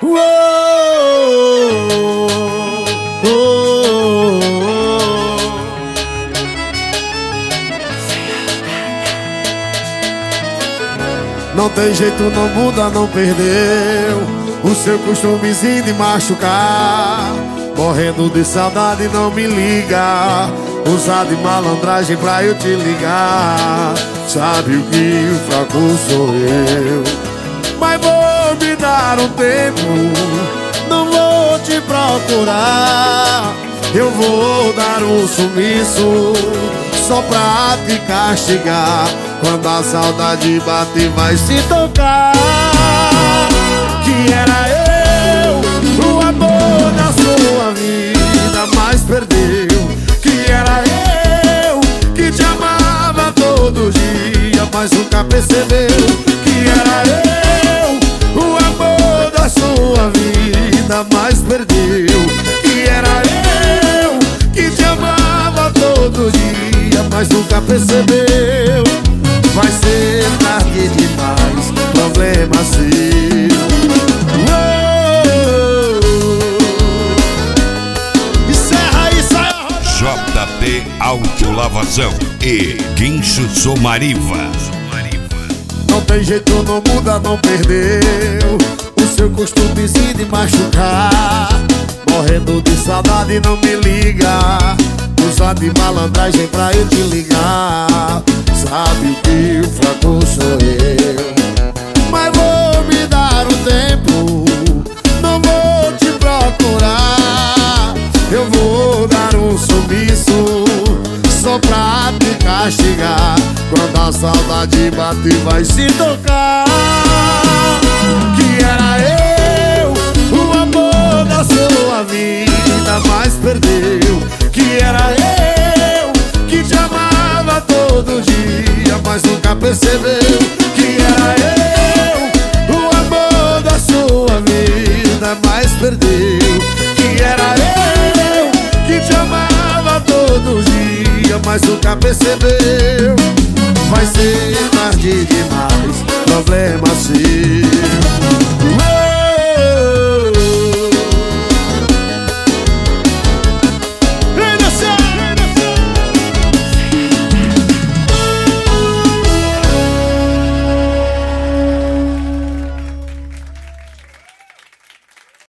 Não tem jeito, não muda, não perdeu o seu costumezinho de machucar. Morrendo de saudade, não me liga. Usar de malandragem pra eu te ligar. Sabe o que o fraco sou eu. Mas vou me dar um tempo, não vou te procurar. Eu vou dar um sumiço só pra te castigar. Quando a saudade bate vai se tocar que era eu, o amor da sua vida, mas perdeu. Que era eu, que te amava todo dia, mas nunca percebeu. Que era eu, o amor da sua vida, mas perdeu. Que era eu, que te amava todo dia, mas nunca percebeu. Vai ser tarde demais, problema seu. Encerra aí, sai a roda. JP Autolavação e Guincho Somariva. Não tem jeito, não muda, não perdeu o seu costumezinho de machucar. Morrendo de saudade, não me liga. Usar de malandragem pra eu te ligar. Sabe que o fraco sou eu. Mas vou me dar um tempo, não vou te procurar. Eu vou dar um sumiço só pra te castigar. Quando a saudade bate vai se tocar que era eu, o amor da sua vida, mas perdeu. Que era eu, que te amava todo dia, mas nunca percebeu. Que era eu, o amor da sua vida, mas perdeu. Que era eu, que te amava todo dia, mas nunca percebeu. Vai ser tarde demais, problema seu.